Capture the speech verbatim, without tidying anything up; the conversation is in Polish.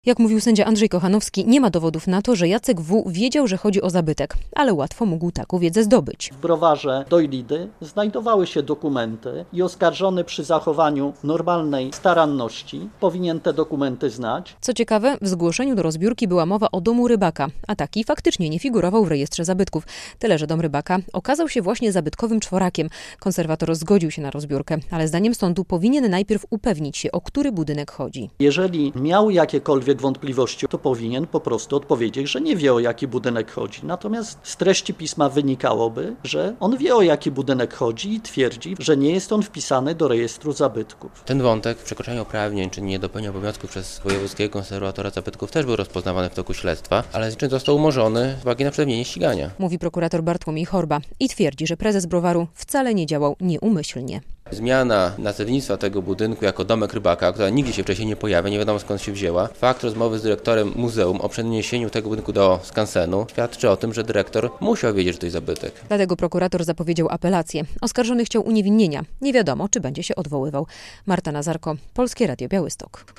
Jak mówił sędzia Andrzej Kochanowski, nie ma dowodów na to, że Jacek W. wiedział, że chodzi o zabytek, ale łatwo mógł taką wiedzę zdobyć. W browarze Dojlidy znajdowały się dokumenty i oskarżony przy zachowaniu normalnej staranności powinien te dokumenty znać. Co ciekawe, w zgłoszeniu do rozbiórki była mowa o domu Rybaka, a taki faktycznie nie figurował w rejestrze zabytków. Tyle, że dom Rybaka okazał się właśnie zabytkowym czworakiem. Konserwator zgodził się na rozbiórkę, ale zdaniem sądu powinien najpierw upewnić się, o który budynek chodzi. Jeżeli miał jakiekolwiek wątpliwości, to powinien po prostu odpowiedzieć, że nie wie, o jaki budynek chodzi. Natomiast z treści pisma wynikałoby, że on wie, o jaki budynek chodzi i twierdzi, że nie jest on wpisany do rejestru zabytków. Ten wątek w przekroczeniu uprawnień czy niedopełnieniu obowiązków przez wojewódzkiego konserwatora zabytków też był rozpoznawany w toku śledztwa, ale z czym został umorzony z uwagi na przedawnienie ścigania. Mówi prokurator Bartłomiej Horba i twierdzi, że prezes browaru wcale nie działał nieumyślnie. Zmiana nazewnictwa tego budynku jako domek Rybaka, która nigdzie się wcześniej nie pojawia, nie wiadomo skąd się wzięła. Fakt rozmowy z dyrektorem muzeum o przeniesieniu tego budynku do skansenu świadczy o tym, że dyrektor musiał wiedzieć, że to jest zabytek. Dlatego prokurator zapowiedział apelację. Oskarżony chciał uniewinnienia. Nie wiadomo, czy będzie się odwoływał. Marta Nazarko, Polskie Radio Białystok.